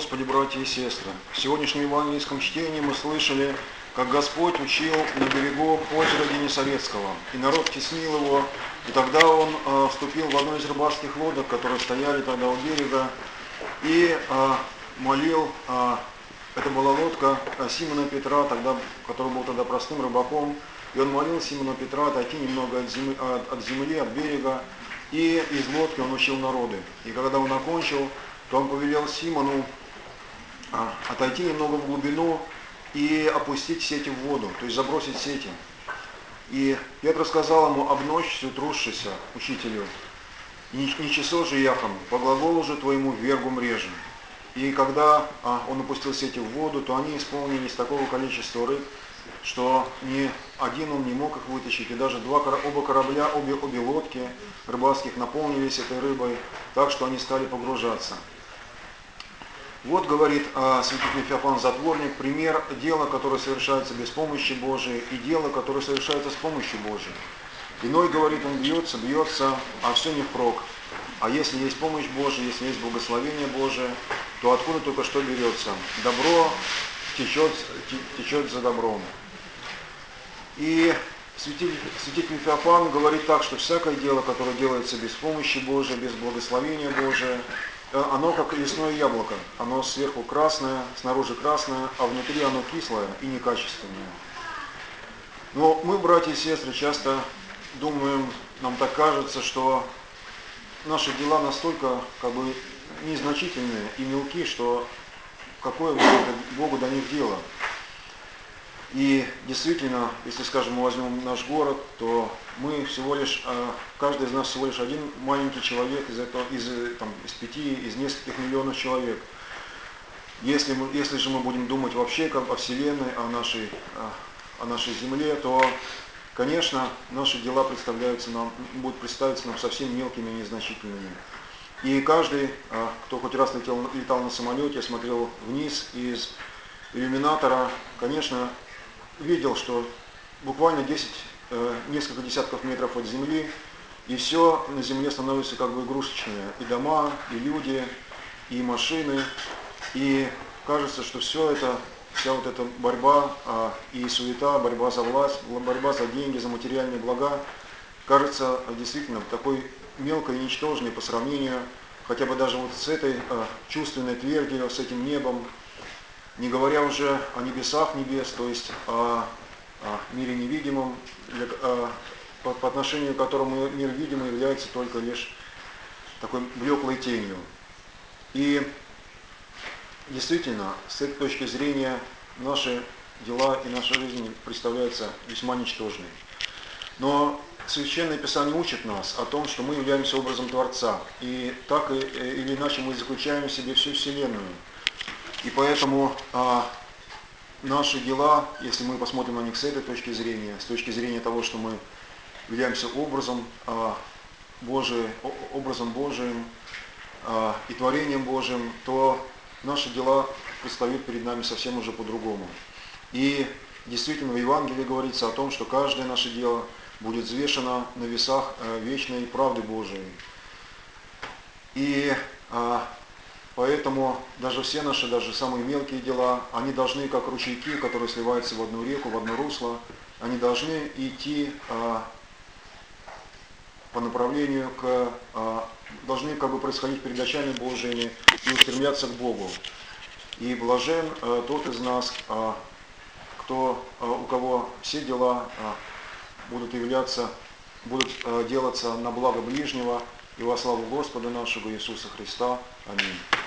Господи, братья и сестры! В сегодняшнем евангельском чтении мы слышали, как Господь учил на берегу озера Генесарецкого, и народ теснил его, и тогда Он вступил в одну из рыбацких лодок, которые стояли тогда у берега, и молил, это была лодка Симона Петра, который был тогда простым рыбаком, и он молил Симона Петра отойти немного от земли, от берега, и из лодки он учил народы. И когда он окончил, то он повелел Симону отойти немного в глубину и опустить сети в воду, то есть забросить сети. И Петр сказал ему: обносься, трусшися, учителю, не часо же яхом, по глаголу же твоему вергу режем. И когда он опустил сети в воду, то они исполнились такого количества рыб, что ни один он не мог их вытащить, и даже оба корабля, обе лодки рыбацких наполнились этой рыбой, так что они стали погружаться. Вот, говорит святитель Феофан Затворник, пример дела, которое совершается без помощи Божией, и дела, которое совершается с помощью Божией. Иной, говорит, он бьется, а все не впрок. А если есть помощь Божия, если есть благословение Божие, то откуда только что берется? Добро течет за добром. И святитель Феофан говорит так, что всякое дело, которое делается без помощи Божией, без благословения Божия, оно как лесное яблоко. Оно сверху красное, снаружи красное, а внутри оно кислое и некачественное. Но мы, братья и сестры, часто думаем, нам так кажется, что наши дела настолько незначительные и мелки, что какое Богу до них дело. И действительно, если, скажем, мы возьмем наш город, то мы всего лишь, каждый из нас всего лишь один маленький человек из 5, из нескольких миллионов человек. Если же мы будем думать вообще о Вселенной, о нашей Земле, то, конечно, наши дела будут представиться нам совсем мелкими и незначительными. И каждый, кто хоть раз летал на самолете, смотрел вниз из иллюминатора, конечно, видел, что буквально несколько десятков метров от земли, и все на земле становится игрушечное. И дома, и люди, и машины. И кажется, что вся вот эта борьба и суета, борьба за власть, борьба за деньги, за материальные блага, кажется действительно такой мелкой и ничтожной по сравнению хотя бы даже вот с этой чувственной твердью, с этим небом, не говоря уже о небесах небес, то есть о мире невидимом, по отношению к которому мир видимый является только лишь такой блеклой тенью. И действительно, с этой точки зрения, наши дела и наша жизнь представляются весьма ничтожной. Но Священное Писание учит нас о том, что мы являемся образом Творца, и так или иначе мы заключаем в себе всю Вселенную. И поэтому наши дела, если мы посмотрим на них с этой точки зрения, с точки зрения того, что мы являемся образом Божиим и творением Божиим, то наши дела предстают перед нами совсем уже по-другому. И действительно в Евангелии говорится о том, что каждое наше дело будет взвешено на весах вечной правды Божией. И поэтому даже все наши, даже самые мелкие дела, они должны, как ручейки, которые сливаются в одну реку, в одно русло, они должны идти по направлению должны происходить перед очами Божьими и устремляться к Богу. И блажен тот из нас, у кого все дела будут делаться на благо ближнего и во славу Господа нашего Иисуса Христа. Аминь.